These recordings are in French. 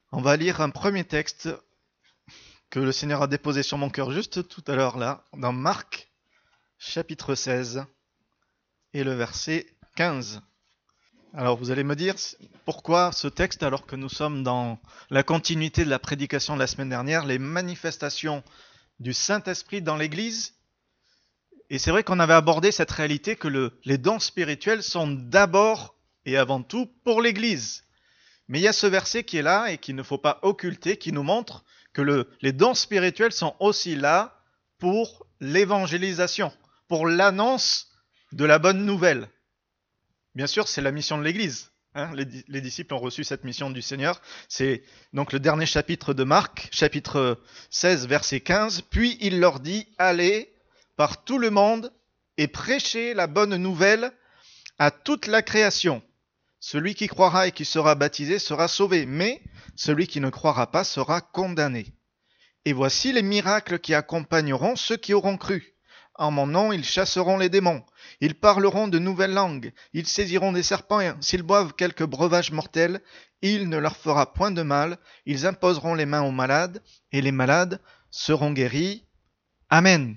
On va lire un premier texte que le Seigneur a déposé sur mon cœur juste tout à l'heure là, dans Marc, chapitre 16, et le verset 15. Alors vous allez me dire pourquoi ce texte alors que nous sommes dans la continuité de la prédication de la semaine dernière, les manifestations du Saint-Esprit dans l'Église. Et c'est vrai qu'on avait abordé cette réalité que les dons spirituels sont d'abord et avant tout pour l'Église. Mais il y a ce verset qui est là et qu'il ne faut pas occulter, qui nous montre que les dons spirituels sont aussi là pour l'évangélisation, pour l'annonce de la bonne nouvelle. Bien sûr, c'est la mission de l'Église. Les disciples ont reçu cette mission du Seigneur. C'est donc le dernier chapitre de Marc, chapitre 16, verset 15. Puis il leur dit, allez par tout le monde et prêchez la bonne nouvelle à toute la création. Celui qui croira et qui sera baptisé sera sauvé, mais celui qui ne croira pas sera condamné. Et voici les miracles qui accompagneront ceux qui auront cru. En mon nom, ils chasseront les démons. Ils parleront de nouvelles langues. Ils saisiront des serpents. Et s'ils boivent quelque breuvage mortel, il ne leur fera point de mal. Ils imposeront les mains aux malades, et les malades seront guéris. Amen.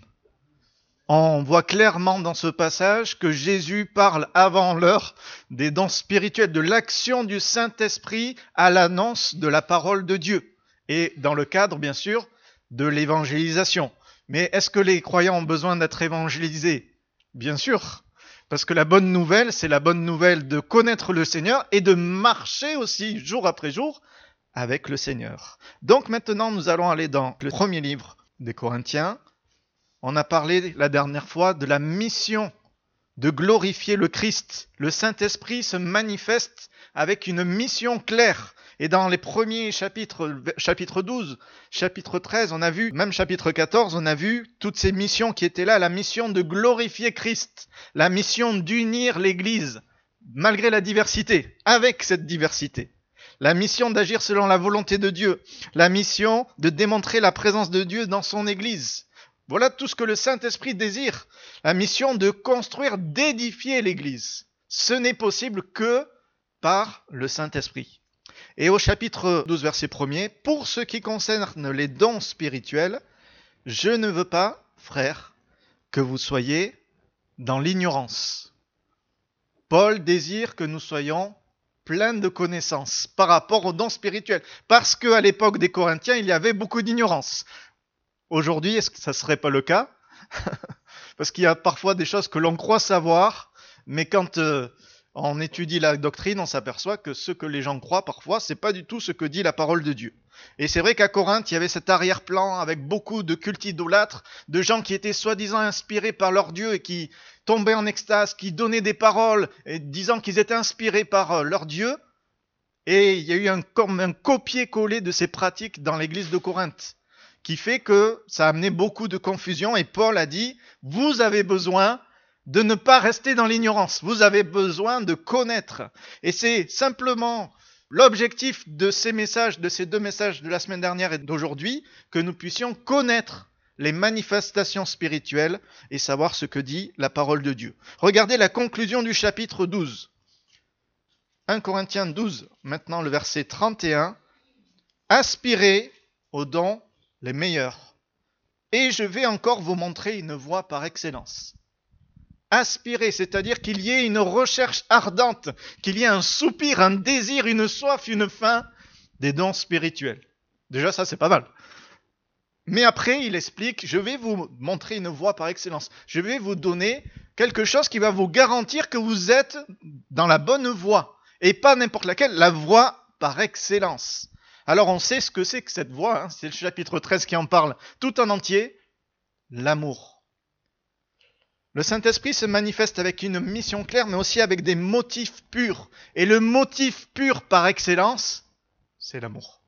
On voit clairement dans ce passage que Jésus parle avant l'heure des dons spirituels, de l'action du Saint-Esprit à l'annonce de la parole de Dieu. Et dans le cadre, bien sûr, de l'évangélisation. Mais est-ce que les croyants ont besoin d'être évangélisés ? Bien sûr, parce que la bonne nouvelle, c'est la bonne nouvelle de connaître le Seigneur et de marcher aussi jour après jour avec le Seigneur. Donc maintenant, nous allons aller dans le premier livre des Corinthiens. On a parlé la dernière fois de la mission de glorifier le Christ. Le Saint-Esprit se manifeste avec une mission claire. Et dans les premiers chapitres, chapitre 12, chapitre 13, on a vu, même chapitre 14, on a vu toutes ces missions qui étaient là. La mission de glorifier Christ, la mission d'unir l'Église, malgré la diversité, avec cette diversité. La mission d'agir selon la volonté de Dieu, la mission de démontrer la présence de Dieu dans son Église. Voilà tout ce que le Saint-Esprit désire. La mission de construire, d'édifier l'Église. Ce n'est possible que par le Saint-Esprit. Et au chapitre 12, verset 1er, pour ce qui concerne les dons spirituels, je ne veux pas, frères, que vous soyez dans l'ignorance. Paul désire que nous soyons pleins de connaissances par rapport aux dons spirituels. Parce qu'à l'époque des Corinthiens, il y avait beaucoup d'ignorance. Aujourd'hui, est-ce que ça ne serait pas le cas ? Parce qu'il y a parfois des choses que l'on croit savoir, mais quand on étudie la doctrine, on s'aperçoit que ce que les gens croient parfois, c'est pas du tout ce que dit la parole de Dieu. Et c'est vrai qu'à Corinthe, il y avait cet arrière-plan avec beaucoup de cultes idolâtres, de gens qui étaient soi-disant inspirés par leur Dieu et qui tombaient en extase, qui donnaient des paroles et disant qu'ils étaient inspirés par leur Dieu. Et il y a eu un copier-coller de ces pratiques dans l'église de Corinthe, qui fait que ça a amené beaucoup de confusion. Et Paul a dit, vous avez besoin de ne pas rester dans l'ignorance. Vous avez besoin de connaître. Et c'est simplement l'objectif de ces messages, de ces deux messages de la semaine dernière et d'aujourd'hui, que nous puissions connaître les manifestations spirituelles et savoir ce que dit la parole de Dieu. Regardez la conclusion du chapitre 12. 1 Corinthiens 12, maintenant le verset 31. Aspirez aux dons les meilleurs. Et je vais encore vous montrer une voie par excellence. Aspirer, c'est-à-dire qu'il y ait une recherche ardente, qu'il y ait un soupir, un désir, une soif, une faim des dons spirituels. Déjà, ça, c'est pas mal. Mais après, il explique, je vais vous montrer une voie par excellence. Je vais vous donner quelque chose qui va vous garantir que vous êtes dans la bonne voie. Et pas n'importe laquelle, la voie par excellence. Alors on sait ce que c'est que cette voie, c'est le chapitre 13 qui en parle tout en entier, l'amour. Le Saint-Esprit se manifeste avec une mission claire, mais aussi avec des motifs purs. Et le motif pur par excellence, c'est l'amour.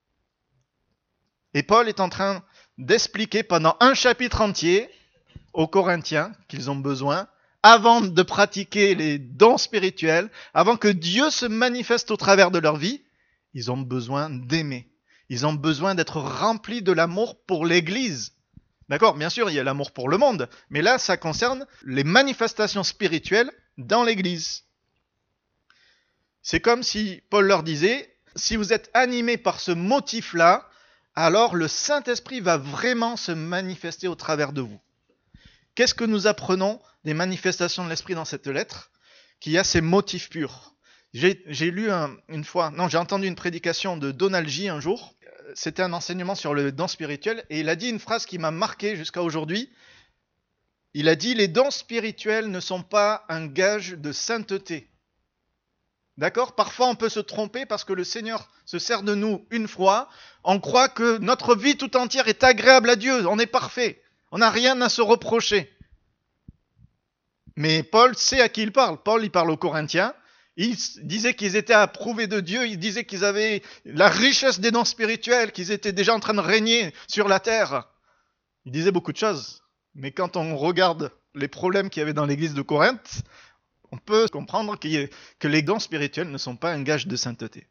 Et Paul est en train d'expliquer pendant un chapitre entier aux Corinthiens qu'ils ont besoin, avant de pratiquer les dons spirituels, avant que Dieu se manifeste au travers de leur vie, ils ont besoin d'aimer. Ils ont besoin d'être remplis de l'amour pour l'Église. D'accord ? Bien sûr, il y a l'amour pour le monde, mais là, ça concerne les manifestations spirituelles dans l'Église. C'est comme si Paul leur disait, si vous êtes animé par ce motif-là, alors le Saint-Esprit va vraiment se manifester au travers de vous. Qu'est-ce que nous apprenons des manifestations de l'Esprit dans cette lettre? Qu'il y a ces motifs purs. J'ai lu j'ai entendu une prédication de Donald J. un jour. C'était un enseignement sur le don spirituel et il a dit une phrase qui m'a marqué jusqu'à aujourd'hui. Il a dit: les dons spirituels ne sont pas un gage de sainteté. D'accord? Parfois on peut se tromper parce que le Seigneur se sert de nous une fois. On croit que notre vie tout entière est agréable à Dieu. On est parfait. On n'a rien à se reprocher. Mais Paul sait à qui il parle. Paul, il parle aux Corinthiens. Il disait qu'ils étaient approuvés de Dieu. Il disait qu'ils avaient la richesse des dons spirituels, qu'ils étaient déjà en train de régner sur la terre. Il disait beaucoup de choses. Mais quand on regarde les problèmes qu'il y avait dans l'église de Corinthe, on peut comprendre que les dons spirituels ne sont pas un gage de sainteté.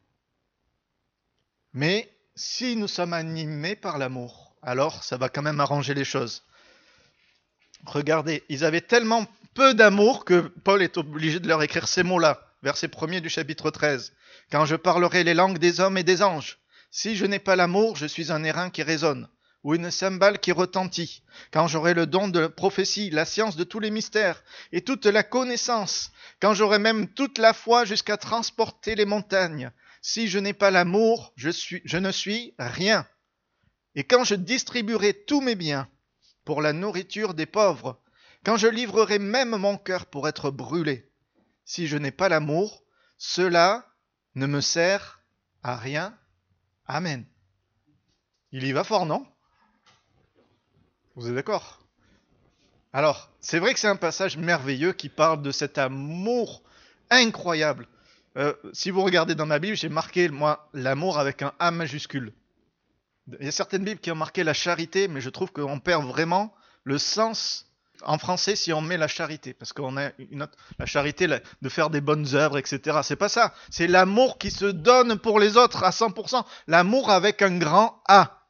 Mais si nous sommes animés par l'amour, alors ça va quand même arranger les choses. Regardez, ils avaient tellement peu d'amour que Paul est obligé de leur écrire ces mots-là, verset 1er du chapitre 13. « Quand je parlerai les langues des hommes et des anges, si je n'ai pas l'amour, je suis un airain qui résonne, ou une cymbale qui retentit. Quand j'aurai le don de prophétie, la science de tous les mystères, et toute la connaissance, quand j'aurai même toute la foi jusqu'à transporter les montagnes, si je n'ai pas l'amour, je ne suis rien. Et quand je distribuerai tous mes biens pour la nourriture des pauvres, quand je livrerai même mon cœur pour être brûlé, si je n'ai pas l'amour, cela ne me sert à rien. Amen. » Il y va fort, non? Vous êtes d'accord? Alors, c'est vrai que c'est un passage merveilleux qui parle de cet amour incroyable. Si vous regardez dans ma Bible, j'ai marqué, moi, l'amour avec un A majuscule. Il y a certaines Bibles qui ont marqué la charité, mais je trouve qu'on perd vraiment le sens en français si on met la charité. Parce qu'on a la charité de faire des bonnes œuvres, etc. C'est pas ça. C'est l'amour qui se donne pour les autres à 100%. L'amour avec un grand A.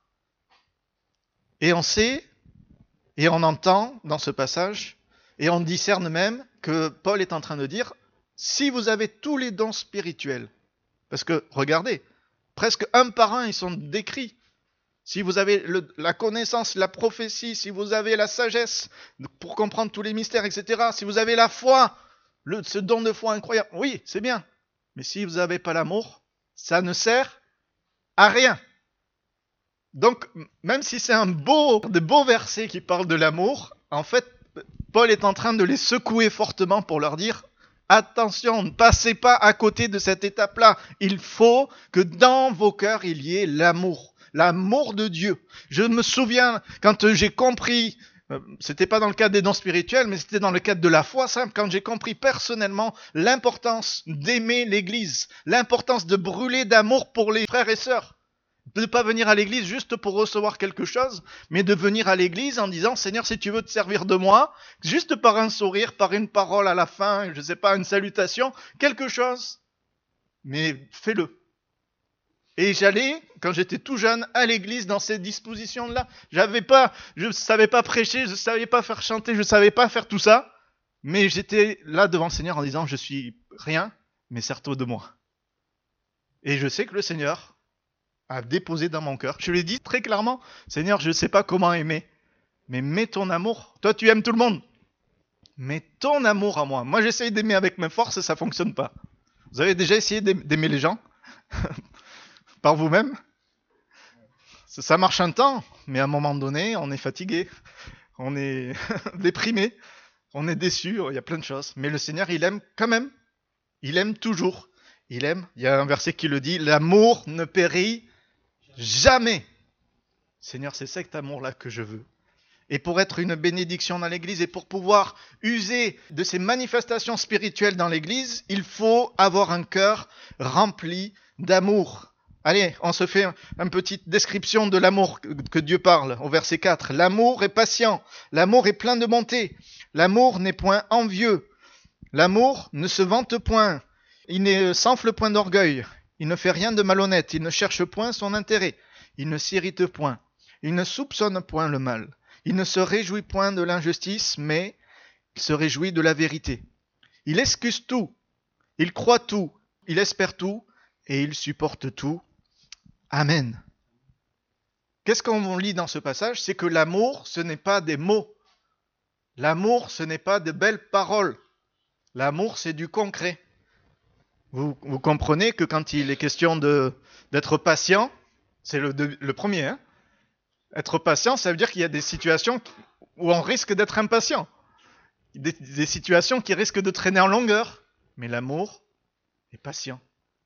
Et on sait, et on entend dans ce passage, et on discerne même que Paul est en train de dire: si vous avez tous les dons spirituels, parce que regardez, presque un par un ils sont décrits. Si vous avez la connaissance, la prophétie, si vous avez la sagesse pour comprendre tous les mystères, etc. Si vous avez la foi, ce don de foi incroyable, oui, c'est bien. Mais si vous n'avez pas l'amour, ça ne sert à rien. Donc, même si c'est de beaux versets qui parlent de l'amour, en fait, Paul est en train de les secouer fortement pour leur dire: attention, ne passez pas à côté de cette étape-là. Il faut que dans vos cœurs, il y ait l'amour. L'amour de Dieu. Je me souviens, quand j'ai compris, c'était pas dans le cadre des dons spirituels, mais c'était dans le cadre de la foi simple, quand j'ai compris personnellement l'importance d'aimer l'Église, l'importance de brûler d'amour pour les frères et sœurs. De ne pas venir à l'église juste pour recevoir quelque chose, mais de venir à l'église en disant: Seigneur, si tu veux te servir de moi, juste par un sourire, par une parole à la fin, je sais pas, une salutation, quelque chose, mais fais-le. Et j'allais, quand j'étais tout jeune, à l'église dans ces dispositions-là. Je ne savais pas prêcher, je ne savais pas faire chanter, je ne savais pas faire tout ça, mais j'étais là devant le Seigneur en disant: je suis rien, mais sers-toi de moi. Et je sais que le Seigneur a déposé dans mon cœur. Je lui ai dit très clairement: Seigneur, je ne sais pas comment aimer, mais mets ton amour. Toi, tu aimes tout le monde. Mets ton amour à moi. Moi, j'essaye d'aimer avec mes forces et ça ne fonctionne pas. Vous avez déjà essayé d'aimer les gens par vous-même? Ça marche un temps, mais à un moment donné, on est fatigué, on est déprimé, on est déçu, il y a plein de choses. Mais le Seigneur, il aime quand même. Il aime toujours. Il aime. Il y a un verset qui le dit: l'amour ne périt jamais. Seigneur, c'est cet amour-là que je veux. Et pour être une bénédiction dans l'Église et pour pouvoir user de ces manifestations spirituelles dans l'Église, il faut avoir un cœur rempli d'amour. Allez, on se fait une petite description de l'amour que Dieu parle au verset 4. L'amour est patient, l'amour est plein de bonté, l'amour n'est point envieux, l'amour ne se vante point, il ne s'enfle point d'orgueil, il ne fait rien de malhonnête, il ne cherche point son intérêt, il ne s'irrite point, il ne soupçonne point le mal, il ne se réjouit point de l'injustice, mais il se réjouit de la vérité. Il excuse tout, il croit tout, il espère tout, et il supporte tout. Amen. Qu'est-ce qu'on lit dans ce passage? C'est que l'amour, ce n'est pas des mots. L'amour, ce n'est pas de belles paroles. L'amour, c'est du concret. Vous comprenez que quand il est question d'être patient, c'est le premier. Hein. Être patient, ça veut dire qu'il y a des situations où on risque d'être impatient. Des situations qui risquent de traîner en longueur. Mais l'amour est patient.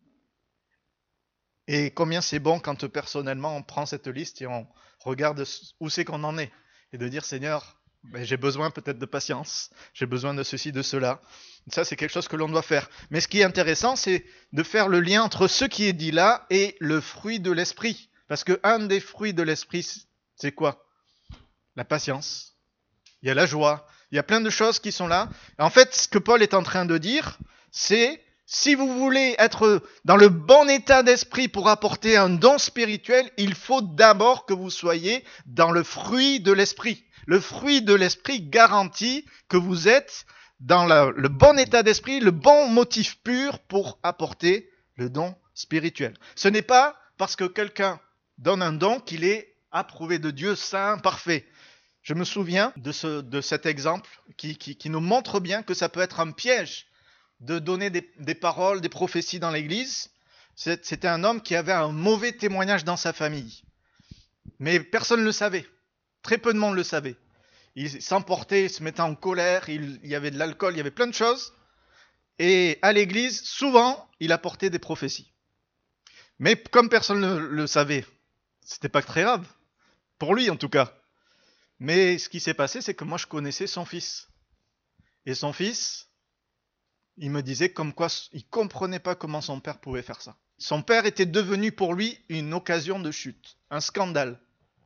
Et combien c'est bon quand personnellement on prend cette liste et on regarde où c'est qu'on en est. Et de dire, Seigneur, j'ai besoin peut-être de patience, j'ai besoin de ceci, de cela. Ça, c'est quelque chose que l'on doit faire. Mais ce qui est intéressant, c'est de faire le lien entre ce qui est dit là et le fruit de l'esprit. Parce que un des fruits de l'esprit, c'est quoi? La patience. Il y a la joie. Il y a plein de choses qui sont là. En fait, ce que Paul est en train de dire, c'est si vous voulez être dans le bon état d'esprit pour apporter un don spirituel, il faut d'abord que vous soyez dans le fruit de l'esprit. Le fruit de l'esprit garantit que vous êtes dans le bon état d'esprit, le bon motif pur pour apporter le don spirituel. Ce n'est pas parce que quelqu'un donne un don qu'il est approuvé de Dieu, saint, parfait. Je me souviens de cet exemple qui nous montre bien que ça peut être un piège de donner des paroles, des prophéties dans l'église. C'était un homme qui avait un mauvais témoignage dans sa famille. Mais personne ne le savait. Très peu de monde le savait. Il s'emportait, il se mettait en colère, il y avait de l'alcool, il y avait plein de choses. Et à l'église, souvent, il apportait des prophéties. Mais comme personne ne le savait, c'était pas très grave. Pour lui, en tout cas. Mais ce qui s'est passé, c'est que moi, je connaissais son fils. Et son fils, il me disait comme quoi il comprenait pas comment son père pouvait faire ça. Son père était devenu pour lui une occasion de chute, un scandale.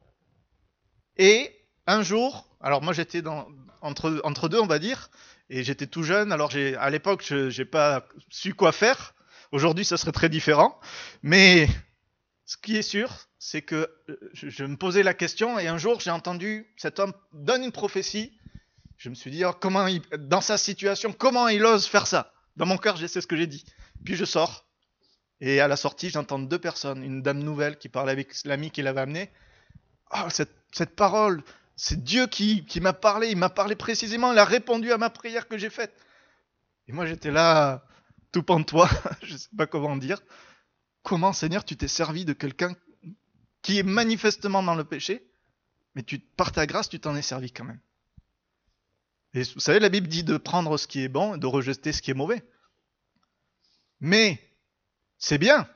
Et un jour, alors moi j'étais entre deux on va dire, et j'étais tout jeune, alors à l'époque j'ai pas su quoi faire. Aujourd'hui ça serait très différent, mais ce qui est sûr, c'est que je me posais la question et un jour j'ai entendu cet homme donne une prophétie. Je me suis dit, dans sa situation, comment il ose faire ça? Dans mon cœur, c'est ce que j'ai dit. Puis je sors, et à la sortie, j'entends deux personnes. Une dame nouvelle qui parlait avec l'ami qui l'avait amené. Oh, cette parole, c'est Dieu qui m'a parlé, il m'a parlé précisément, il a répondu à ma prière que j'ai faite. Et moi, j'étais là, tout pantois, je ne sais pas comment dire. Comment, Seigneur, tu t'es servi de quelqu'un qui est manifestement dans le péché, mais par ta grâce, tu t'en es servi quand même. Et vous savez, la Bible dit de prendre ce qui est bon et de rejeter ce qui est mauvais. Mais c'est bien.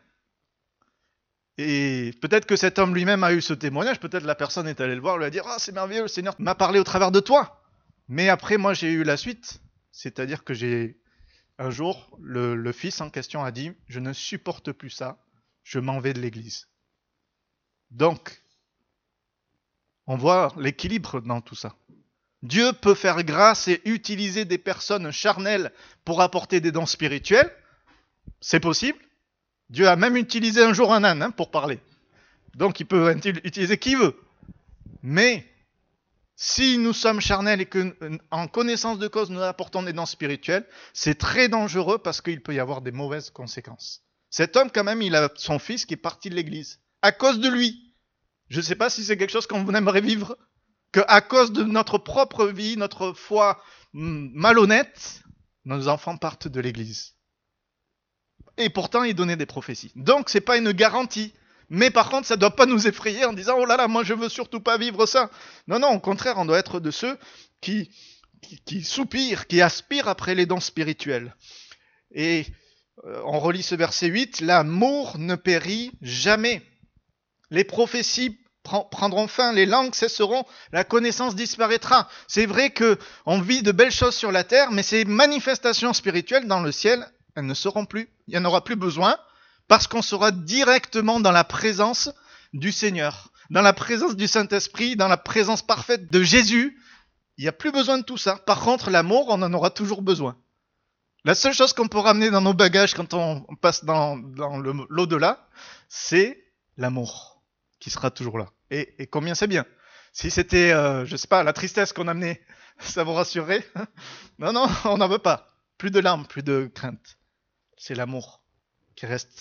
Et peut-être que cet homme lui-même a eu ce témoignage, peut-être la personne est allée le voir, lui a dit « Ah, c'est merveilleux, le Seigneur m'a parlé au travers de toi !» Mais après, moi, j'ai eu la suite. C'est-à-dire que un jour, le fils en question a dit « Je ne supporte plus ça, je m'en vais de l'église. » Donc, on voit l'équilibre dans tout ça. Dieu peut faire grâce et utiliser des personnes charnelles pour apporter des dons spirituels. C'est possible. Dieu a même utilisé un jour un âne pour parler. Donc il peut utiliser qui veut. Mais si nous sommes charnels et qu'en connaissance de cause nous apportons des dons spirituels, c'est très dangereux parce qu'il peut y avoir des mauvaises conséquences. Cet homme quand même, il a son fils qui est parti de l'église. À cause de lui. Je ne sais pas si c'est quelque chose qu'on aimerait vivre. Qu'à cause de notre propre vie, notre foi malhonnête, nos enfants partent de l'église. Et pourtant, ils donnaient des prophéties. Donc, c'est pas une garantie. Mais par contre, ça ne doit pas nous effrayer en disant « Oh là là, moi je veux surtout pas vivre ça ». Non, non, au contraire, on doit être de ceux qui soupirent, qui aspirent après les dons spirituels. Et on relit ce verset 8, « L'amour ne périt jamais. Les prophéties prendront fin, les langues cesseront, la connaissance disparaîtra. » C'est vrai qu'on vit de belles choses sur la terre, mais ces manifestations spirituelles dans le ciel, elles ne seront plus. Il n'y en aura plus besoin, parce qu'on sera directement dans la présence du Seigneur, dans la présence du Saint-Esprit, dans la présence parfaite de Jésus. Il n'y a plus besoin de tout ça. Par contre, l'amour, on en aura toujours besoin. La seule chose qu'on peut ramener dans nos bagages quand on passe dans l'au-delà, c'est l'amour qui sera toujours là. Et combien c'est bien. Si c'était, je sais pas, la tristesse qu'on amenait, ça vous rassurerait? Non, non, on n'en veut pas. Plus de larmes, plus de crainte. C'est l'amour qui reste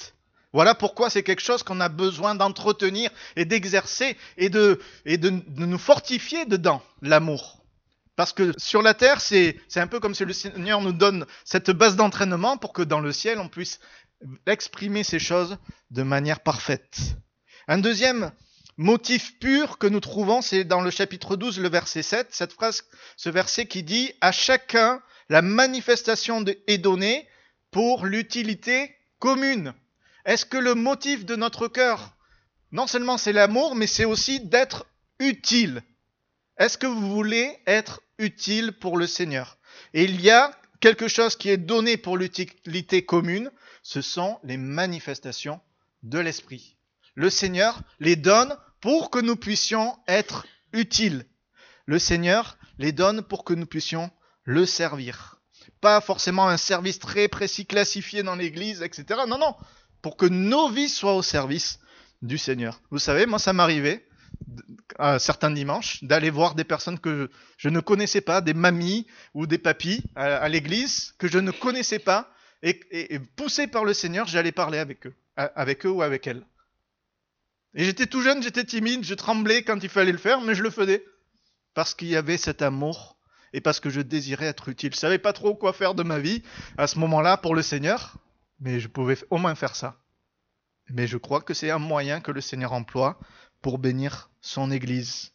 Voilà pourquoi c'est quelque chose qu'on a besoin d'entretenir et d'exercer et de nous fortifier dedans, l'amour. Parce que sur la terre, c'est un peu comme si le Seigneur nous donne cette base d'entraînement pour que dans le ciel, on puisse exprimer ces choses de manière parfaite. Un deuxième motif pur que nous trouvons, c'est dans le chapitre 12, le verset 7, cette phrase, ce verset qui dit « À chacun, la manifestation est donnée pour l'utilité commune ». Est-ce que le motif de notre cœur, non seulement c'est l'amour, mais c'est aussi d'être utile? Est-ce que vous voulez être utile pour le Seigneur? Et il y a quelque chose qui est donné pour l'utilité commune, ce sont les manifestations de l'Esprit. Le Seigneur les donne pour que nous puissions être utiles. Le Seigneur les donne pour que nous puissions le servir. Pas forcément un service très précis, classifié dans l'Église, etc. Non, non. Pour que nos vies soient au service du Seigneur. Vous savez, moi ça m'arrivait, certains dimanches, d'aller voir des personnes que je ne connaissais pas, des mamies ou des papis à l'église que je ne connaissais pas, et poussé par le Seigneur, j'allais parler avec eux ou avec elles. Et j'étais tout jeune, j'étais timide, je tremblais quand il fallait le faire, mais je le faisais. Parce qu'il y avait cet amour et parce que je désirais être utile. Je savais pas trop quoi faire de ma vie à ce moment-là pour le Seigneur, mais je pouvais au moins faire ça. Mais je crois que c'est un moyen que le Seigneur emploie pour bénir son Église.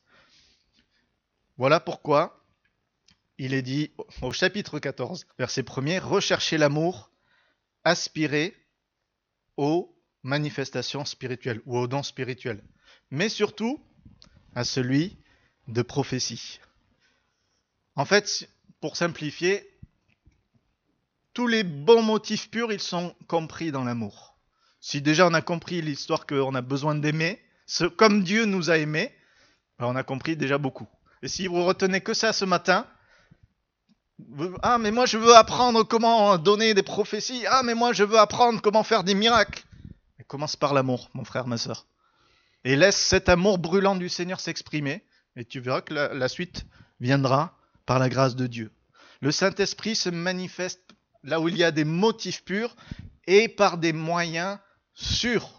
Voilà pourquoi il est dit au chapitre 14, verset 1er, « Recherchez l'amour, aspirez aux manifestations spirituelles ou aux dons spirituels, mais surtout à celui de prophétie. » En fait, pour simplifier, tous les bons motifs purs, ils sont compris dans l'amour. Si déjà on a compris l'histoire qu'on a besoin d'aimer, comme Dieu nous a aimés, ben on a compris déjà beaucoup. Et si vous retenez que ça ce matin, ah mais moi je veux apprendre comment donner des prophéties, ah mais moi je veux apprendre comment faire des miracles. Et commence par l'amour, mon frère, ma soeur. Et laisse cet amour brûlant du Seigneur s'exprimer, et tu verras que la suite viendra par la grâce de Dieu. Le Saint-Esprit se manifeste là où il y a des motifs purs et par des moyens sûrs.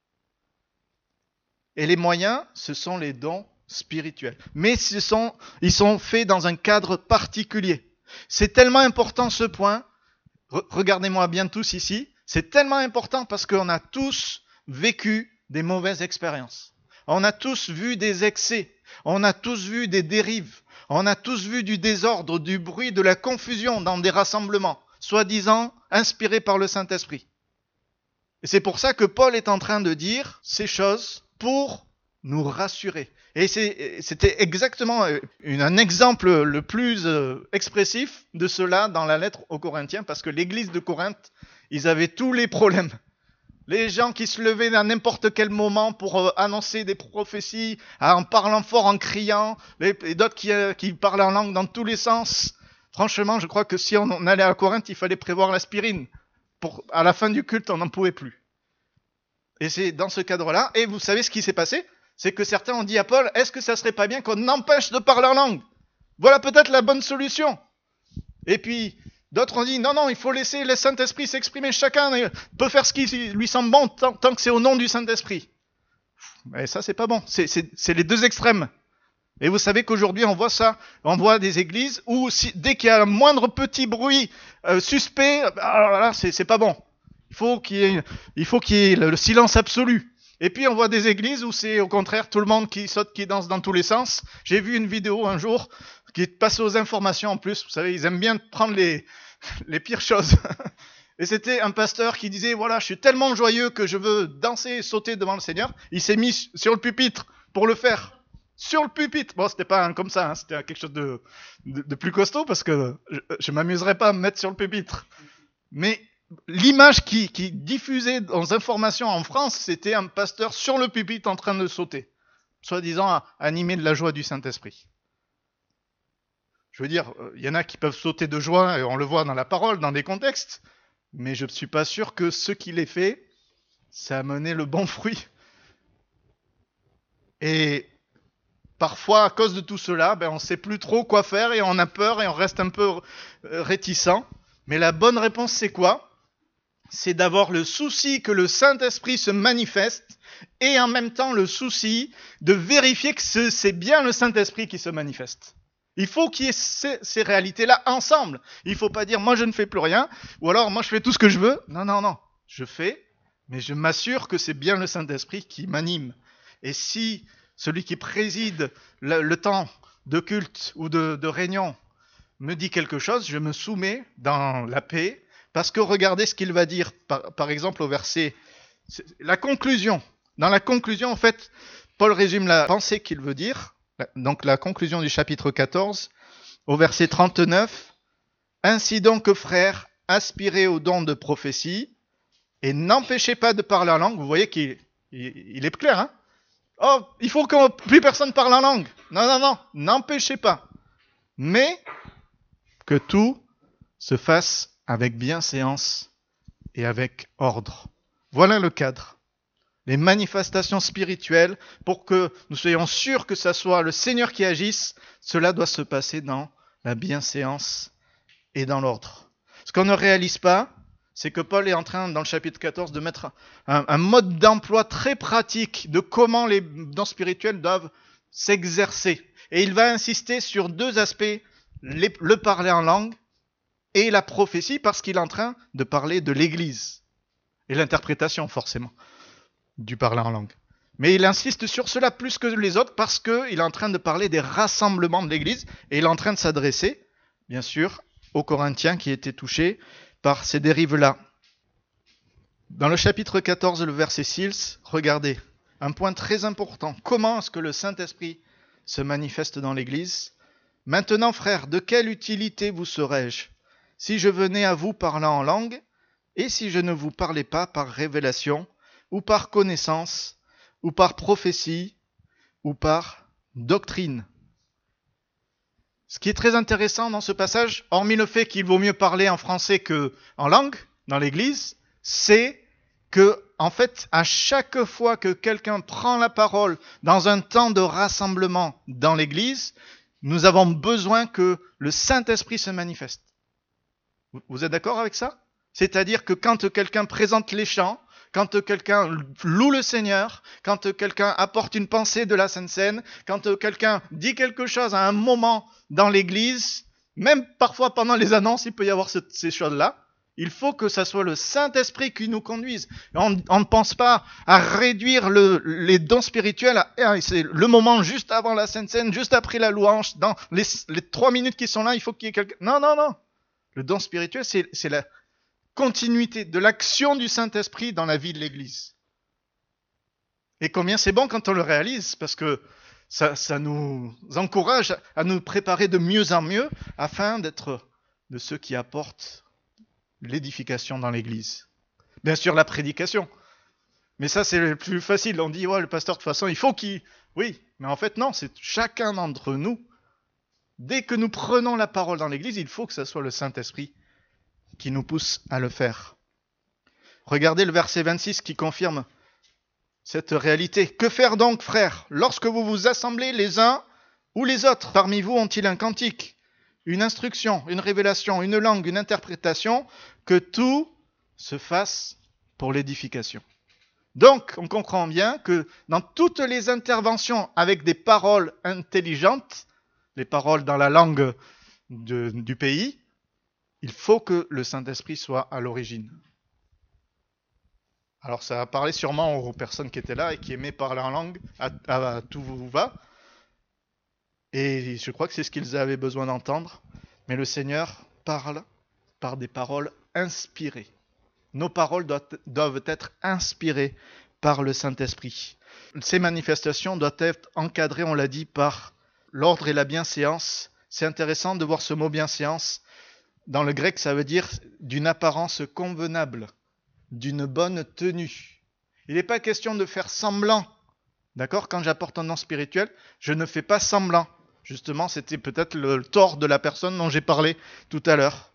Et les moyens, ce sont les dons spirituels. Mais ils sont faits dans un cadre particulier. C'est tellement important ce point. Regardez-moi bien tous ici. C'est tellement important parce qu'on a tous vécu des mauvaises expériences. On a tous vu des excès. On a tous vu des dérives. On a tous vu du désordre, du bruit, de la confusion dans des rassemblements, soi-disant inspirés par le Saint-Esprit. Et c'est pour ça que Paul est en train de dire ces choses pour nous rassurer. Et c'était exactement un exemple le plus expressif de cela dans la lettre aux Corinthiens, parce que l'église de Corinthe, ils avaient tous les problèmes. Les gens qui se levaient à n'importe quel moment pour annoncer des prophéties, en parlant fort, en criant, et d'autres qui parlaient en langue dans tous les sens. Franchement, je crois que si on allait à Corinthe, il fallait prévoir l'aspirine. À la fin du culte, on n'en pouvait plus. Et c'est dans ce cadre-là, et vous savez ce qui s'est passé? C'est que certains ont dit à Paul, est-ce que ça serait pas bien qu'on empêche de parler en langue? Voilà peut-être la bonne solution. Et puis, d'autres ont dit, non, il faut laisser le Saint-Esprit s'exprimer. Chacun peut faire ce qui lui semble bon tant que c'est au nom du Saint-Esprit. Mais ça, c'est pas bon. C'est les deux extrêmes. Et vous savez qu'aujourd'hui, on voit ça. On voit des églises où, dès qu'il y a un moindre petit bruit suspect, alors là, c'est pas bon. Il faut qu'il y ait le silence absolu. Et puis, on voit des églises où c'est au contraire tout le monde qui saute, qui danse dans tous les sens. J'ai vu une vidéo un jour qui est passée aux informations en plus. Vous savez, ils aiment bien prendre les pires choses. Et c'était un pasteur qui disait, voilà, je suis tellement joyeux que je veux danser et sauter devant le Seigneur. Il s'est mis sur le pupitre pour le faire. Sur le pupitre. Bon, c'était pas comme ça, hein, c'était quelque chose de plus costaud parce que je m'amuserais pas à me mettre sur le pupitre. Mais l'image qui diffusait aux informations en France, c'était un pasteur sur le pupitre en train de sauter, soi-disant animé de la joie du Saint-Esprit. Je veux dire, il y en a qui peuvent sauter de joie, et on le voit dans la parole, dans des contextes, mais je ne suis pas sûr que ce qu'il ait fait, ça a mené le bon fruit. Et parfois, à cause de tout cela, on ne sait plus trop quoi faire et on a peur et on reste un peu réticent. Mais la bonne réponse, c'est quoi? c'est d'avoir le souci que le Saint-Esprit se manifeste et en même temps le souci de vérifier que c'est bien le Saint-Esprit qui se manifeste. Il faut qu'il y ait ces réalités-là ensemble. Il ne faut pas dire moi je ne fais plus rien ou alors moi je fais tout ce que je veux. Non, non, non. Je fais, mais je m'assure que c'est bien le Saint-Esprit qui m'anime. Et si celui qui préside le temps de culte ou de réunion me dit quelque chose, je me soumets dans la paix, parce que regardez ce qu'il va dire, par exemple au verset, la conclusion. Dans la conclusion, en fait, Paul résume la pensée qu'il veut dire, donc la conclusion du chapitre 14, au verset 39, « Ainsi donc, frères, aspirez au don de prophétie, et n'empêchez pas de parler en langue. » Vous voyez qu'il est clair, hein? Oh, il faut que plus personne parle en langue. Non, non, non, n'empêchez pas. Mais que tout se fasse avec bienséance et avec ordre. Voilà le cadre. Les manifestations spirituelles, pour que nous soyons sûrs que ce soit le Seigneur qui agisse, cela doit se passer dans la bienséance et dans l'ordre. Ce qu'on ne réalise pas, c'est que Paul est en train, dans le chapitre 14, de mettre un mode d'emploi très pratique de comment les dons spirituels doivent s'exercer. Et il va insister sur deux aspects, le parler en langue et la prophétie, parce qu'il est en train de parler de l'Église. Et l'interprétation, forcément, du parler en langue. Mais il insiste sur cela plus que les autres, parce qu'il est en train de parler des rassemblements de l'Église, et il est en train de s'adresser, bien sûr, aux Corinthiens qui étaient touchés par ces dérives-là. Dans le chapitre 14, le verset 6, regardez, un point très important. Comment est-ce que le Saint-Esprit se manifeste dans l'Église ? Maintenant, frères, de quelle utilité vous serais-je si je venais à vous parlant en langue, et si je ne vous parlais pas par révélation, ou par connaissance, ou par prophétie, ou par doctrine ? Ce qui est très intéressant dans ce passage, hormis le fait qu'il vaut mieux parler en français qu'en langue, dans l'Église, c'est que, en fait, à chaque fois que quelqu'un prend la parole dans un temps de rassemblement dans l'Église, nous avons besoin que le Saint-Esprit se manifeste. Vous êtes d'accord avec ça ? C'est-à-dire que quand quelqu'un présente les chants, quand quelqu'un loue le Seigneur, quand quelqu'un apporte une pensée de la Sainte Seine, quand quelqu'un dit quelque chose à un moment dans l'Église, même parfois pendant les annonces, il peut y avoir ces choses-là. Il faut que ça soit le Saint-Esprit qui nous conduise. On ne pense pas à réduire les dons spirituels c'est le moment juste avant la Sainte Seine, juste après la louange, dans les 3 minutes qui sont là, il faut qu'il y ait quelqu'un. Non, non, non. Le don spirituel, c'est la continuité de l'action du Saint-Esprit dans la vie de l'Église. Et combien c'est bon quand on le réalise, parce que ça nous encourage à nous préparer de mieux en mieux afin d'être de ceux qui apportent l'édification dans l'Église. Bien sûr, la prédication. Mais ça, c'est le plus facile. On dit, ouais, le pasteur, de toute façon, il faut qu'il... Oui, mais en fait, non, c'est chacun d'entre nous. Dès que nous prenons la parole dans l'Église, il faut que ce soit le Saint-Esprit qui nous pousse à le faire. Regardez le verset 26 qui confirme cette réalité. Que faire donc, frères, lorsque vous vous assemblez les uns ou les autres? Parmi vous ont-ils un cantique, une instruction, une révélation, une langue, une interprétation? Que tout se fasse pour l'édification. Donc, on comprend bien que dans toutes les interventions avec des paroles intelligentes, les paroles dans la langue du pays, il faut que le Saint-Esprit soit à l'origine. Alors ça a parlé sûrement aux personnes qui étaient là et qui aimaient parler en langue à tout vous va. Et je crois que c'est ce qu'ils avaient besoin d'entendre. Mais le Seigneur parle par des paroles inspirées. Nos paroles doivent être inspirées par le Saint-Esprit. Ces manifestations doivent être encadrées, on l'a dit, par l'ordre et la bienséance. C'est intéressant de voir ce mot bienséance. Dans le grec, ça veut dire d'une apparence convenable, d'une bonne tenue. Il n'est pas question de faire semblant. D'accord ? Quand j'apporte un nom spirituel, je ne fais pas semblant. Justement, c'était peut-être le tort de la personne dont j'ai parlé tout à l'heure.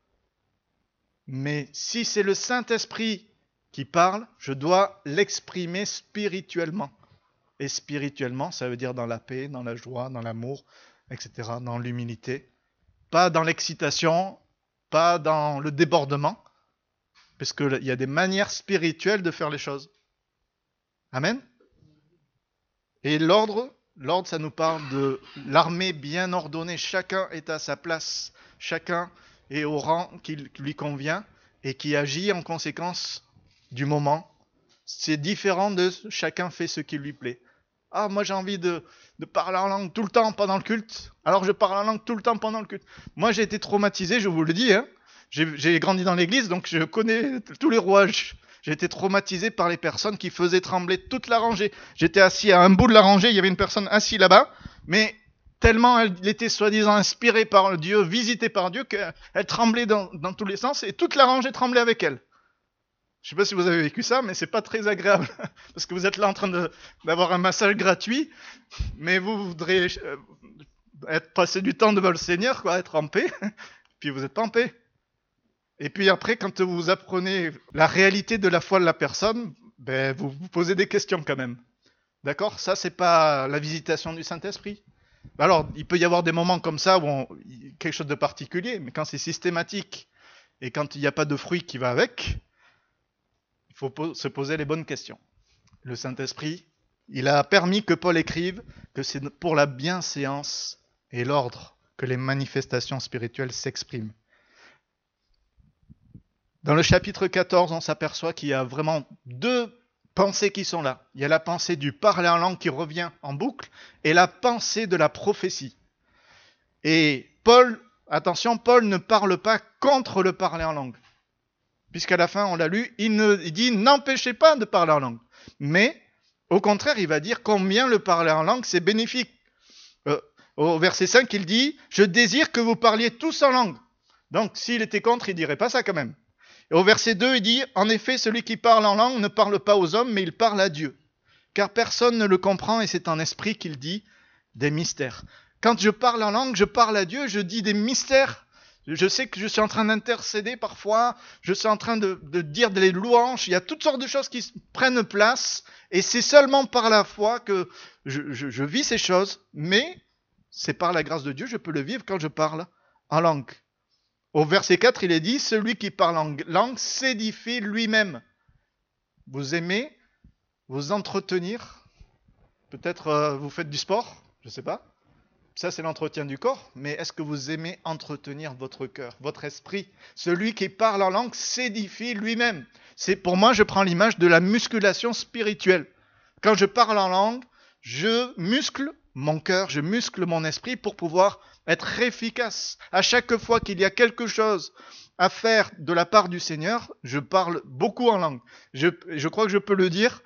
Mais si c'est le Saint-Esprit qui parle, je dois l'exprimer spirituellement. Et spirituellement, ça veut dire dans la paix, dans la joie, dans l'amour, etc., dans l'humilité. Pas dans l'excitation, pas dans le débordement, Parce qu'il y a des manières spirituelles de faire les choses. Amen. Et l'ordre, ça nous parle de l'armée bien ordonnée. Chacun est à sa place. Chacun est au rang qui lui convient et qui agit en conséquence du moment. C'est différent de chacun fait ce qui lui plaît. Ah, moi j'ai envie de parler en langue tout le temps pendant le culte. Alors je parle en langue tout le temps pendant le culte. Moi j'ai été traumatisé, je vous le dis. J'ai grandi dans l'église, donc je connais tous les rouages. J'ai été traumatisé par les personnes qui faisaient trembler toute la rangée. J'étais assis à un bout de la rangée, il y avait une personne assise là-bas, mais tellement elle était soi-disant inspirée par Dieu, visitée par Dieu, qu'elle tremblait dans tous les sens et toute la rangée tremblait avec elle. Je sais pas si vous avez vécu ça, mais c'est pas très agréable parce que vous êtes là en train d'avoir un massage gratuit, mais vous voudrez passer du temps devant le Seigneur, quoi, être en paix, puis vous n'êtes pas en paix. Et puis après, quand vous apprenez la réalité de la foi de la personne, ben vous vous posez des questions quand même. D'accord ? Ça, c'est pas la visitation du Saint-Esprit. Alors, il peut y avoir des moments comme ça où quelque chose de particulier, mais quand c'est systématique et quand il n'y a pas de fruit qui va avec, il faut se poser les bonnes questions. Le Saint-Esprit, il a permis que Paul écrive que c'est pour la bienséance et l'ordre que les manifestations spirituelles s'expriment. Dans le chapitre 14, on s'aperçoit qu'il y a vraiment deux pensées qui sont là. Il y a la pensée du parler en langue qui revient en boucle et la pensée de la prophétie. Et Paul, attention, Paul ne parle pas contre le parler en langue. Puisqu'à la fin, on l'a lu, il dit « n'empêchez pas de parler en langue ». Mais, au contraire, il va dire combien le parler en langue, c'est bénéfique. Au verset 5, il dit « je désire que vous parliez tous en langue ». Donc, s'il était contre, il dirait pas ça quand même. Et au verset 2, il dit « en effet, celui qui parle en langue ne parle pas aux hommes, mais il parle à Dieu. Car personne ne le comprend et c'est en esprit qu'il dit des mystères. » Quand je parle en langue, je parle à Dieu, je dis des mystères. Je sais que je suis en train d'intercéder parfois, je suis en train de dire des louanges, il y a toutes sortes de choses qui prennent place, et c'est seulement par la foi que je vis ces choses, mais c'est par la grâce de Dieu, je peux le vivre quand je parle en langue. Au verset 4, il est dit, celui qui parle en langue s'édifie lui-même. Vous aimez vous entretenir, peut-être vous faites du sport, je ne sais pas. Ça, c'est l'entretien du corps, mais est-ce que vous aimez entretenir votre cœur, votre esprit ? Celui qui parle en langue s'édifie lui-même. Pour moi, je prends l'image de la musculation spirituelle. Quand je parle en langue, je muscle mon cœur, je muscle mon esprit pour pouvoir être efficace. À chaque fois qu'il y a quelque chose à faire de la part du Seigneur, je parle beaucoup en langue. Je crois que je peux le dire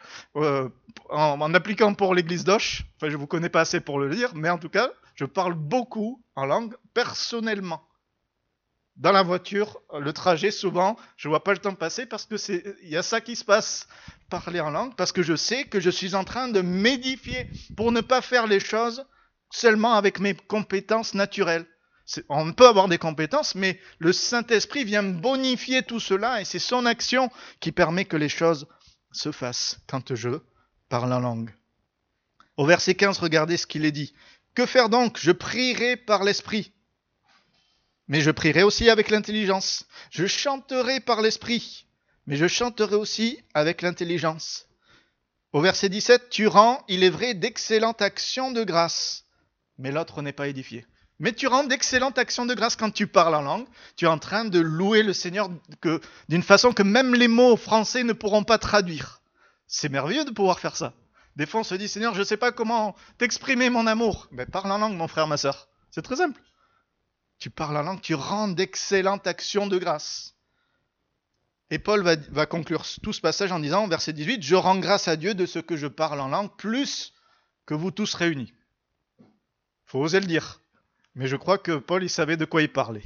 en appliquant pour l'église d'Auch. Enfin, je ne vous connais pas assez pour le dire, mais en tout cas, je parle beaucoup en langue personnellement. Dans la voiture, le trajet, souvent, je ne vois pas le temps passer parce que il y a ça qui se passe. Parler en langue, parce que je sais que je suis en train de m'édifier pour ne pas faire les choses seulement avec mes compétences naturelles. On peut avoir des compétences, mais le Saint-Esprit vient bonifier tout cela et c'est son action qui permet que les choses se fassent quand je parle en langue. Au verset 15, regardez ce qu'il est dit. Que faire donc ? Je prierai par l'Esprit, mais je prierai aussi avec l'intelligence. Je chanterai par l'Esprit, mais je chanterai aussi avec l'intelligence. Au verset 17, tu rends, il est vrai, d'excellentes actions de grâce, mais l'autre n'est pas édifié. Mais tu rends d'excellentes actions de grâce quand tu parles en langue. Tu es en train de louer le Seigneur d'une façon que même les mots français ne pourront pas traduire. C'est merveilleux de pouvoir faire ça. Des fois, on se dit, Seigneur, je ne sais pas comment t'exprimer mon amour. Mais parle en langue, mon frère, ma soeur. C'est très simple. Tu parles en langue, tu rends d'excellentes actions de grâce. Et Paul va conclure tout ce passage en disant, verset 18, « Je rends grâce à Dieu de ce que je parle en langue, plus que vous tous réunis. » Il faut oser le dire. Mais je crois que Paul, il savait de quoi il parlait.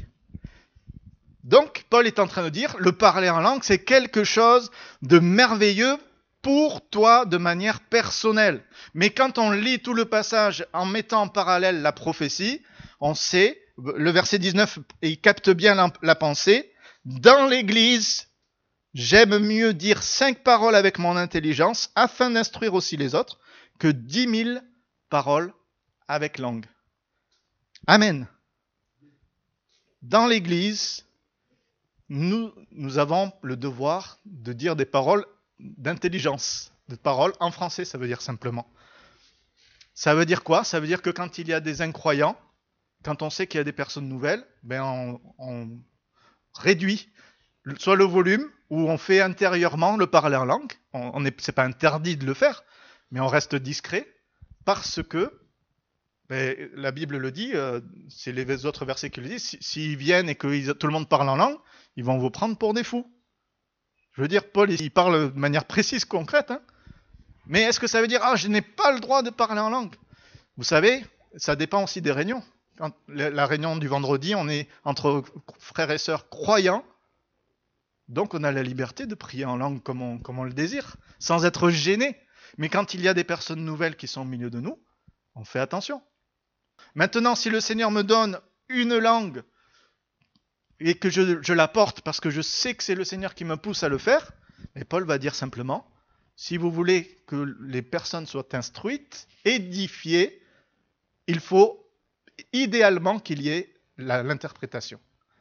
Donc, Paul est en train de dire, le parler en langue, c'est quelque chose de merveilleux pour toi de manière personnelle. Mais quand on lit tout le passage en mettant en parallèle la prophétie, on sait, le verset 19, il capte bien la pensée, dans l'Église, j'aime mieux dire 5 paroles avec mon intelligence, afin d'instruire aussi les autres, que 10 000 paroles avec langue. Amen. Dans l'Église, nous avons le devoir de dire des paroles d'intelligence, des paroles en français, ça veut dire simplement. Ça veut dire quoi? Ça veut dire que quand il y a des incroyants, quand on sait qu'il y a des personnes nouvelles, on réduit soit le volume, ou on fait intérieurement le parler en langue. C'est pas interdit de le faire, mais on reste discret, parce que la Bible le dit, c'est les autres versets qui le disent, s'ils viennent et que tout le monde parle en langue, ils vont vous prendre pour des fous. Je veux dire, Paul, il parle de manière précise, concrète, hein. Mais est-ce que ça veut dire, je n'ai pas le droit de parler en langue? Vous savez, ça dépend aussi des réunions. Quand la réunion du vendredi, on est entre frères et sœurs croyants, donc on a la liberté de prier en langue comme on le désire, sans être gêné. Mais quand il y a des personnes nouvelles qui sont au milieu de nous, on fait attention. Maintenant, si le Seigneur me donne une langue et que je la porte parce que je sais que c'est le Seigneur qui me pousse à le faire, et Paul va dire simplement, si vous voulez que les personnes soient instruites, édifiées, il faut idéalement qu'il y ait l'interprétation.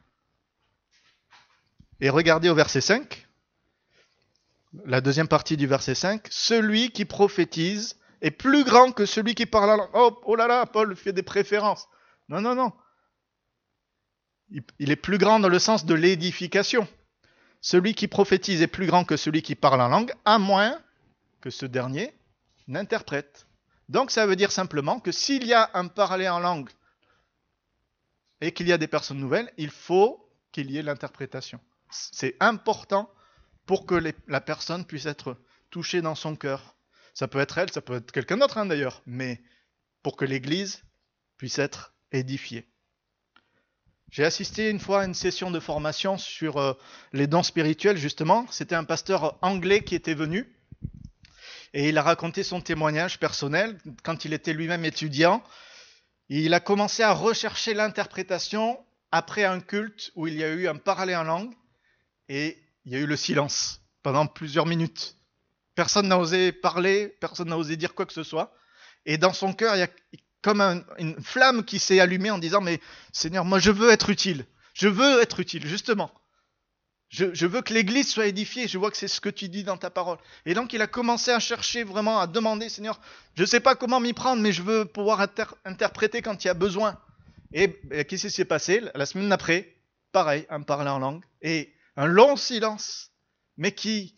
Et regardez au verset 5, la deuxième partie du verset 5, celui qui prophétise est plus grand que celui qui parle en langue. Oh là là, Paul fait des préférences. Non. Il est plus grand dans le sens de l'édification. Celui qui prophétise est plus grand que celui qui parle en langue, à moins que ce dernier n'interprète. Donc ça veut dire simplement que s'il y a un parler en langue et qu'il y a des personnes nouvelles, il faut qu'il y ait l'interprétation. C'est important pour que la personne puisse être touchée dans son cœur. Ça peut être elle, ça peut être quelqu'un d'autre d'ailleurs, mais pour que l'Église puisse être édifiée. J'ai assisté une fois à une session de formation sur les dons spirituels, justement. C'était un pasteur anglais qui était venu et il a raconté son témoignage personnel. Quand il était lui-même étudiant, il a commencé à rechercher l'interprétation après un culte où il y a eu un parler en langue et il y a eu le silence pendant plusieurs minutes. Personne n'a osé parler, personne n'a osé dire quoi que ce soit. Et dans son cœur, il y a comme une flamme qui s'est allumée en disant « Mais Seigneur, moi je veux être utile. Je veux être utile, justement. Je veux que l'Église soit édifiée. Je vois que c'est ce que tu dis dans ta parole. » Et donc il a commencé à chercher vraiment, à demander « Seigneur, je ne sais pas comment m'y prendre, mais je veux pouvoir interpréter quand il y a besoin. » Et qu'est-ce qui s'est passé? La semaine d'après, pareil, un parler en langue. Et un long silence, mais qui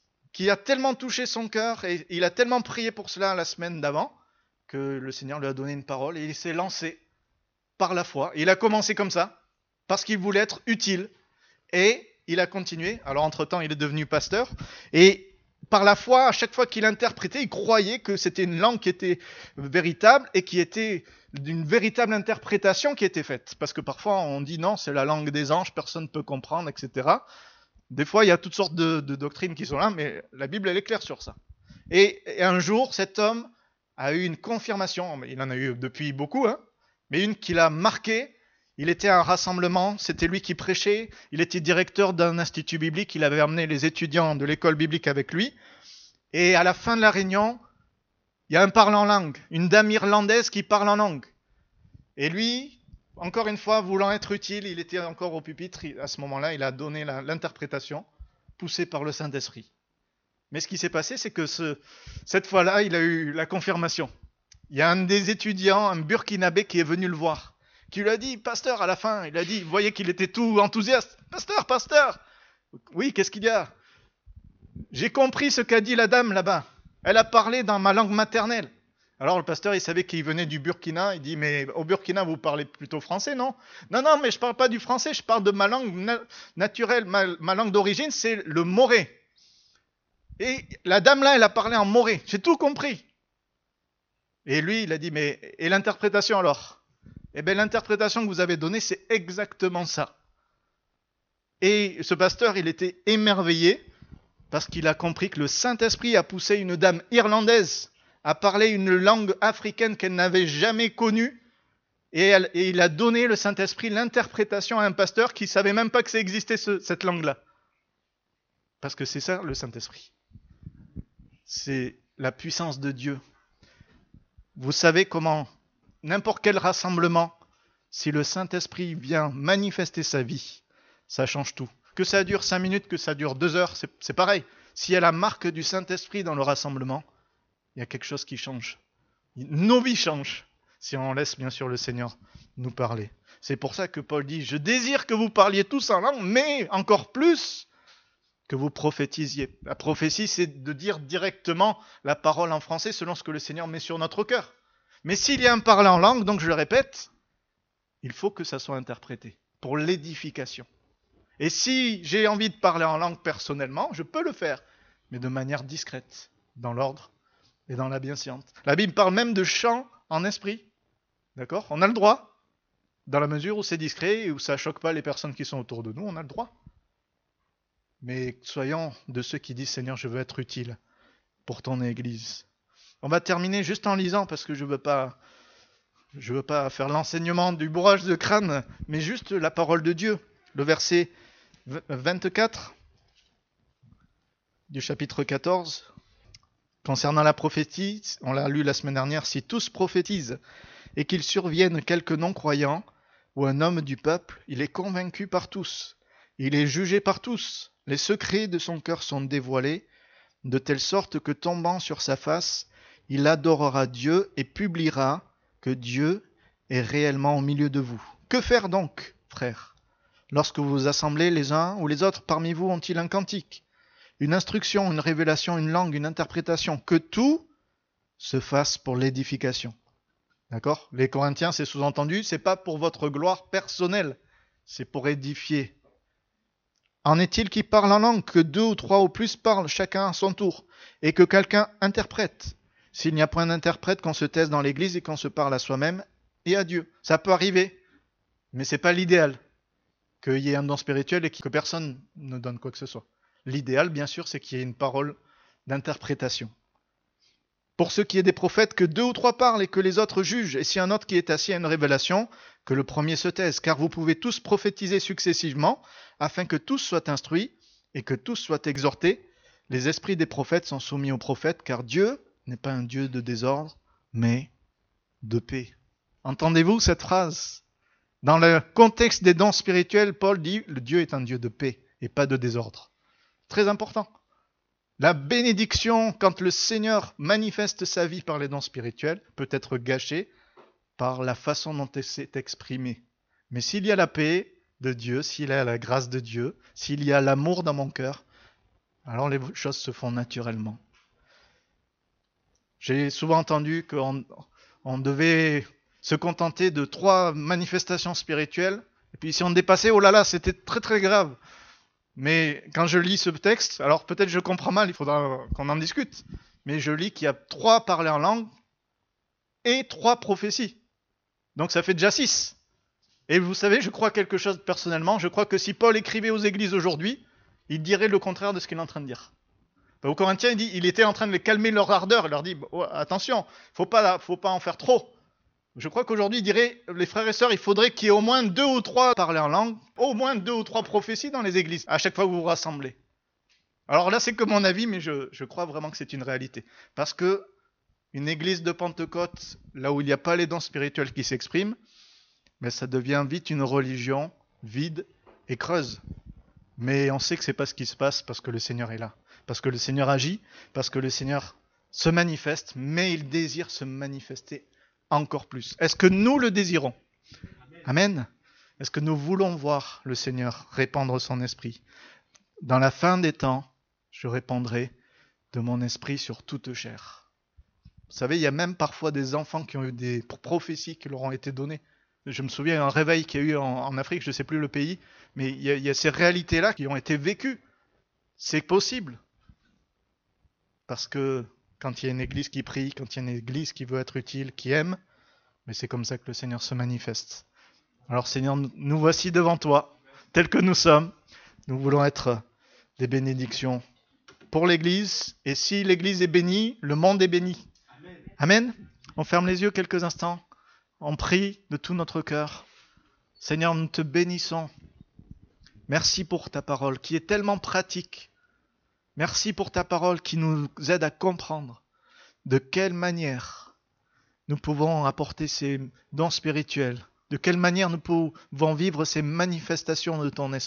a tellement touché son cœur, et il a tellement prié pour cela la semaine d'avant, que le Seigneur lui a donné une parole, et il s'est lancé par la foi. Et il a commencé comme ça, parce qu'il voulait être utile, et il a continué. Alors entre-temps, il est devenu pasteur, et par la foi, à chaque fois qu'il interprétait, il croyait que c'était une langue qui était véritable, et qui était d'une véritable interprétation qui était faite. Parce que parfois, on dit non, c'est la langue des anges, personne ne peut comprendre, etc., Des fois, il y a toutes sortes de doctrines qui sont là, mais la Bible, elle est claire sur ça. Et un jour, cet homme a eu une confirmation, il en a eu depuis beaucoup, mais une qui l'a marqué. Il était à un rassemblement, c'était lui qui prêchait, il était directeur d'un institut biblique, il avait amené les étudiants de l'école biblique avec lui. Et à la fin de la réunion, il y a un parle en langue, une dame irlandaise qui parle en langue. Et lui, encore une fois, voulant être utile, il était encore au pupitre, à ce moment-là, il a donné l'interprétation, poussé par le Saint-Esprit. Mais ce qui s'est passé, c'est que cette fois-là, il a eu la confirmation. Il y a un des étudiants, un burkinabé, qui est venu le voir, qui lui a dit, pasteur, à la fin, il a dit, vous voyez qu'il était tout enthousiaste, pasteur, oui, qu'est-ce qu'il y a? J'ai compris ce qu'a dit la dame là-bas, elle a parlé dans ma langue maternelle. Alors le pasteur, il savait qu'il venait du Burkina, il dit, mais au Burkina, vous parlez plutôt français, non? Non, mais je parle pas du français, je parle de ma langue naturelle, ma langue d'origine, c'est le moré. Et la dame là, elle a parlé en moré, j'ai tout compris. Et lui, il a dit, mais et l'interprétation alors? Eh bien, l'interprétation que vous avez donnée, c'est exactement ça. Et ce pasteur, il était émerveillé parce qu'il a compris que le Saint-Esprit a poussé une dame irlandaise à parler une langue africaine qu'elle n'avait jamais connue. Et il a donné, le Saint-Esprit, l'interprétation à un pasteur qui ne savait même pas que ça existait, cette langue-là. Parce que c'est ça, le Saint-Esprit. C'est la puissance de Dieu. Vous savez comment, n'importe quel rassemblement, si le Saint-Esprit vient manifester sa vie, ça change tout. Que ça dure 5 minutes, que ça dure 2 heures, c'est pareil. S'il y a la marque du Saint-Esprit dans le rassemblement, il y a quelque chose qui change. Nos vies changent, si on laisse bien sûr le Seigneur nous parler. C'est pour ça que Paul dit, je désire que vous parliez tous en langue, mais encore plus que vous prophétisiez. La prophétie, c'est de dire directement la parole en français selon ce que le Seigneur met sur notre cœur. Mais s'il y a un parler en langue, donc je le répète, il faut que ça soit interprété pour l'édification. Et si j'ai envie de parler en langue personnellement, je peux le faire, mais de manière discrète, dans l'ordre et dans la bienséance. La Bible parle même de chant en esprit. D'accord ? On a le droit, dans la mesure où c'est discret et où ça ne choque pas les personnes qui sont autour de nous, on a le droit. Mais soyons de ceux qui disent, Seigneur, je veux être utile pour ton Église. On va terminer juste en lisant, parce que je veux pas faire l'enseignement du bourrage de crâne, mais juste la parole de Dieu. Le verset 24 du chapitre 14, concernant la prophétie, on l'a lu la semaine dernière, si tous prophétisent et qu'il survienne quelque non-croyant ou un homme du peuple, il est convaincu par tous, il est jugé par tous, les secrets de son cœur sont dévoilés, de telle sorte que tombant sur sa face, il adorera Dieu et publiera que Dieu est réellement au milieu de vous. Que faire donc, frères ? Lorsque vous vous assemblez, les uns ou les autres parmi vous ont-ils un cantique, une instruction, une révélation, une langue, une interprétation, que tout se fasse pour l'édification. D'accord ? Les Corinthiens, c'est sous-entendu, c'est pas pour votre gloire personnelle, c'est pour édifier. En est-il qui parle en langue, que 2 ou 3 ou plus parlent chacun à son tour, et que quelqu'un interprète. S'il n'y a point d'interprète, qu'on se taise dans l'église et qu'on se parle à soi-même et à Dieu. Ça peut arriver, mais c'est pas l'idéal. Qu'il y ait un don spirituel et que personne ne donne quoi que ce soit. L'idéal, bien sûr, c'est qu'il y ait une parole d'interprétation. Pour ce qui est des prophètes, que 2 ou 3 parlent et que les autres jugent. Et si un autre qui est assis a une révélation, que le premier se taise. Car vous pouvez tous prophétiser successivement, afin que tous soient instruits et que tous soient exhortés. Les esprits des prophètes sont soumis aux prophètes, car Dieu n'est pas un Dieu de désordre, mais de paix. Entendez-vous cette phrase ? Dans le contexte des dons spirituels, Paul dit « Le Dieu est un Dieu de paix et pas de désordre ». Très important. La bénédiction, quand le Seigneur manifeste sa vie par les dons spirituels, peut être gâchée par la façon dont elle s'est exprimée. Mais s'il y a la paix de Dieu, s'il y a la grâce de Dieu, s'il y a l'amour dans mon cœur, alors les choses se font naturellement. J'ai souvent entendu qu'on devait se contenter de 3 manifestations spirituelles, et puis si on dépassait, oh là là, c'était très très grave. Mais quand je lis ce texte, alors peut-être je comprends mal, il faudra qu'on en discute, mais je lis qu'il y a 3 parlers en langue et 3 prophéties. Donc ça fait déjà 6. Et vous savez, je crois quelque chose personnellement, je crois que si Paul écrivait aux églises aujourd'hui, il dirait le contraire de ce qu'il est en train de dire. Aux Corinthiens, il était en train de les calmer leur ardeur, il leur dit oh, attention, faut pas en faire trop. Je crois qu'aujourd'hui, il dirait, les frères et sœurs, il faudrait qu'il y ait au moins 2 ou 3 parler en langue, au moins 2 ou 3 prophéties dans les églises, à chaque fois que vous vous rassemblez. Alors là, c'est que mon avis, mais je crois vraiment que c'est une réalité. Parce que une église de Pentecôte, là où il n'y a pas les dons spirituels qui s'expriment, mais ça devient vite une religion vide et creuse. Mais on sait que c'est pas ce qui se passe parce que le Seigneur est là. Parce que le Seigneur agit, parce que le Seigneur se manifeste, mais il désire se manifester encore plus. Est-ce que nous le désirons ? Amen. Est-ce que nous voulons voir le Seigneur répandre son esprit ? Dans la fin des temps, je répandrai de mon esprit sur toute chair. Vous savez, il y a même parfois des enfants qui ont eu des prophéties qui leur ont été données. Je me souviens d'un réveil qu'il y a eu en Afrique, je ne sais plus le pays, mais il y a ces réalités-là qui ont été vécues. C'est possible. Parce que quand il y a une église qui prie, quand il y a une église qui veut être utile, qui aime, mais c'est comme ça que le Seigneur se manifeste. Alors Seigneur, nous voici devant toi, tels que nous sommes. Nous voulons être des bénédictions pour l'église. Et si l'église est bénie, le monde est béni. Amen. On ferme les yeux quelques instants. On prie de tout notre cœur. Seigneur, nous te bénissons. Merci pour ta parole qui est tellement pratique. Merci pour ta parole qui nous aide à comprendre de quelle manière nous pouvons apporter ces dons spirituels, de quelle manière nous pouvons vivre ces manifestations de ton esprit.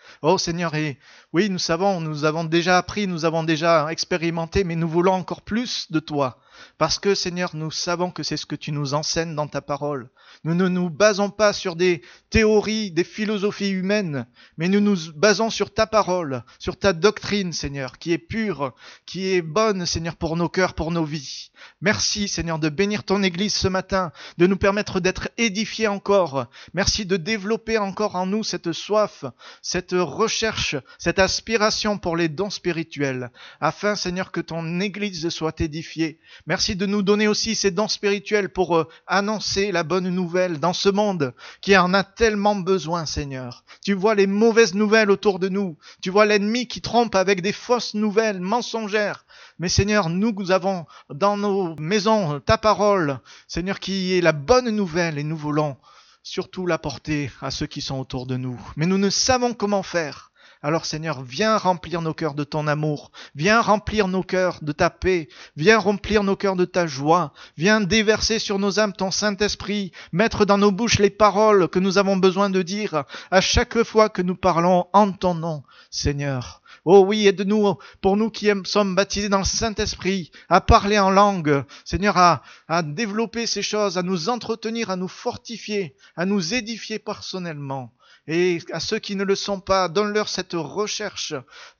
Oh Seigneur, et oui, nous savons, nous avons déjà appris, nous avons déjà expérimenté, mais nous voulons encore plus de toi. Parce que Seigneur, nous savons que c'est ce que tu nous enseignes dans ta parole. Nous ne nous basons pas sur des théories, des philosophies humaines, mais nous nous basons sur ta parole, sur ta doctrine, Seigneur, qui est pure, qui est bonne, Seigneur, pour nos cœurs, pour nos vies. Merci, Seigneur, de bénir ton Église ce matin, de nous permettre d'être édifiés encore. Merci de développer encore en nous cette soif, cette recherche, cette aspiration pour les dons spirituels, afin, Seigneur, que ton Église soit édifiée. Merci de nous donner aussi ces dons spirituels pour annoncer la bonne nouvelle dans ce monde qui en a tellement besoin, Seigneur. Tu vois les mauvaises nouvelles autour de nous. Tu vois l'ennemi qui trompe avec des fausses nouvelles mensongères. Mais Seigneur, nous avons dans nos maisons ta parole, Seigneur, qui est la bonne nouvelle et nous voulons surtout la porter à ceux qui sont autour de nous. Mais nous ne savons comment faire. Alors Seigneur, viens remplir nos cœurs de ton amour, viens remplir nos cœurs de ta paix, viens remplir nos cœurs de ta joie, viens déverser sur nos âmes ton Saint-Esprit, mettre dans nos bouches les paroles que nous avons besoin de dire à chaque fois que nous parlons en ton nom, Seigneur. Oh oui, aide-nous, pour nous qui sommes baptisés dans le Saint-Esprit, à parler en langue, Seigneur, à développer ces choses, à nous entretenir, à nous fortifier, à nous édifier personnellement. Et à ceux qui ne le sont pas, donne-leur cette recherche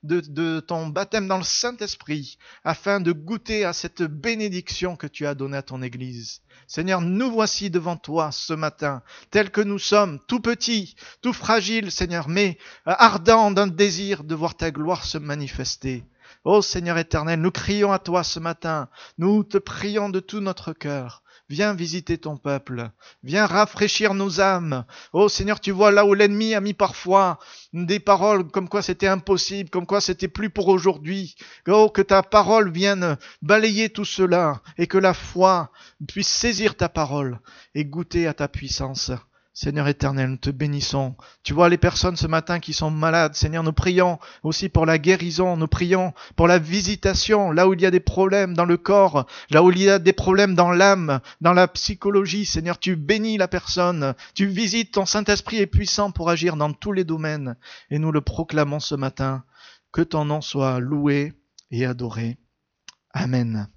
de ton baptême dans le Saint-Esprit, afin de goûter à cette bénédiction que tu as donnée à ton Église. Seigneur, nous voici devant toi ce matin, tels que nous sommes, tout petits, tout fragiles, Seigneur, mais ardents d'un désir de voir ta gloire se manifester. Ô Seigneur éternel, nous crions à toi ce matin, nous te prions de tout notre cœur. Viens visiter ton peuple, viens rafraîchir nos âmes. Oh Seigneur, tu vois là où l'ennemi a mis parfois des paroles comme quoi c'était impossible, comme quoi c'était plus pour aujourd'hui. Oh, que ta parole vienne balayer tout cela et que la foi puisse saisir ta parole et goûter à ta puissance. Seigneur éternel, nous te bénissons. Tu vois les personnes ce matin qui sont malades. Seigneur, nous prions aussi pour la guérison. Nous prions pour la visitation, là où il y a des problèmes dans le corps, là où il y a des problèmes dans l'âme, dans la psychologie. Seigneur, tu bénis la personne. Tu visites, ton Saint-Esprit est puissant pour agir dans tous les domaines. Et nous le proclamons ce matin. Que ton nom soit loué et adoré. Amen.